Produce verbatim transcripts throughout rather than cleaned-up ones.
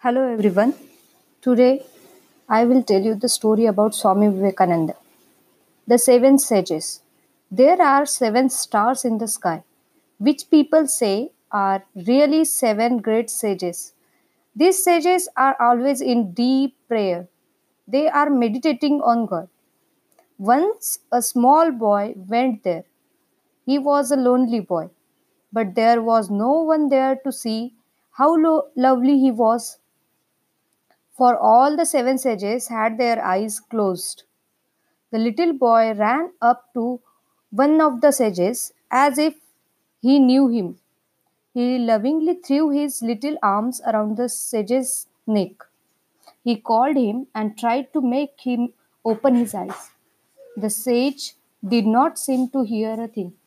Hello everyone. Today I will tell you the story about Swami Vivekananda. The seven sages. There are seven stars in the sky, which people say are really seven great sages. These sages are always in deep prayer. They are meditating on God. Once a small boy went there. He was a lonely boy, but there was no one there to see how lo- lovely he was. For all the seven sages had their eyes closed. The little boy ran up to one of the sages as if he knew him. He lovingly threw his little arms around the sage's neck. He called him and tried to make him open his eyes. The sage did not seem to hear a thing.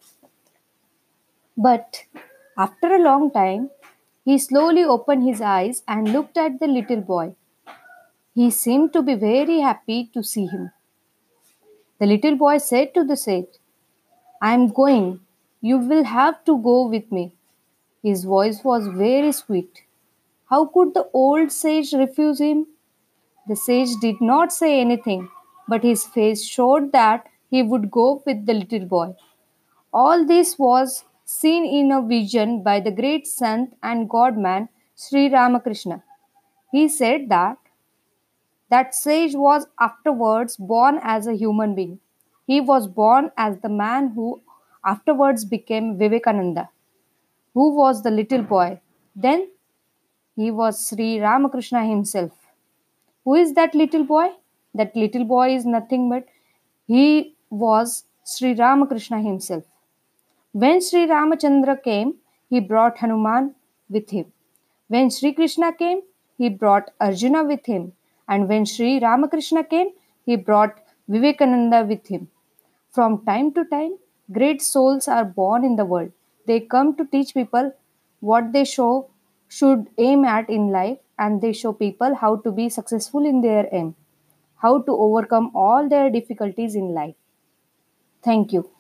But after a long time, he slowly opened his eyes and looked at the little boy. He seemed to be very happy to see him. The little boy said to the sage, I am going. You will have to go with me. His voice was very sweet. How could the old sage refuse him? The sage did not say anything, but his face showed that he would go with the little boy. All this was seen in a vision by the great sant and godman Sri Ramakrishna. He said that that sage was afterwards born as a human being. He was born as the man who afterwards became Vivekananda, who was the little boy. Then he was Sri Ramakrishna himself. Who is that little boy? That little boy is nothing but he was Sri Ramakrishna himself. When Sri Ramachandra came, he brought Hanuman with him. When Sri Krishna came, he brought Arjuna with him. And when Sri Ramakrishna came, he brought Vivekananda with him. From time to time, great souls are born in the world. They come to teach people what they show should aim at in life, and they show people how to be successful in their aim, how to overcome all their difficulties in life. Thank you.